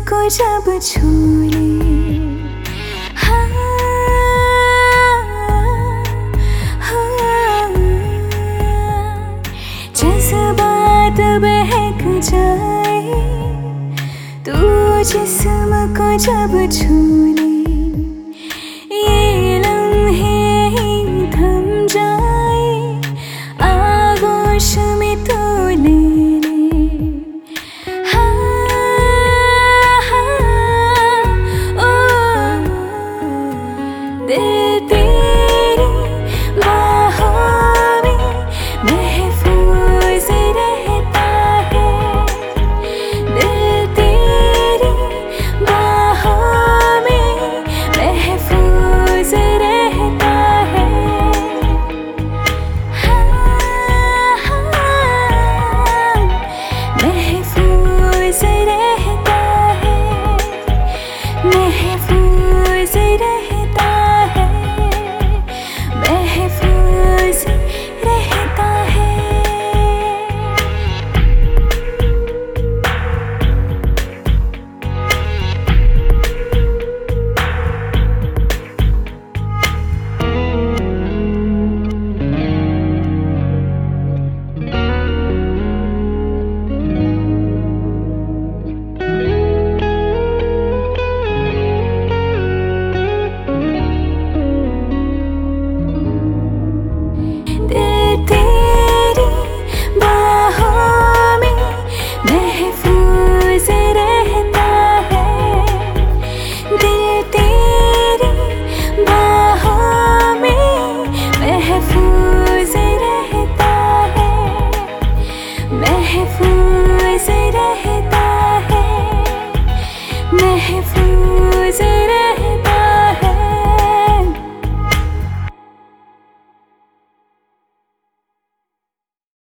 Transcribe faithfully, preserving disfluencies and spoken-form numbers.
को जब छू ले, हाँ, हाँ, जज्बात बहक जाए, तू जिस्म को जब छू ले, ये लम्हे ही थम जाए, आगोश में तू ले ले, हाँ, हाँ, ओ, दिल तेरी बाहों में महफूज रहता है, दिल तेरी बाहों में महफूज रहता है, हाँ, हाँ, महफूज रहता है, महफूज रहता है, महफूज रहता है। दिल तेरी बाहों में महफूज रहता है, दिल तेरी बाहों में महफूज रहता है, महफूज रहता है, महफूज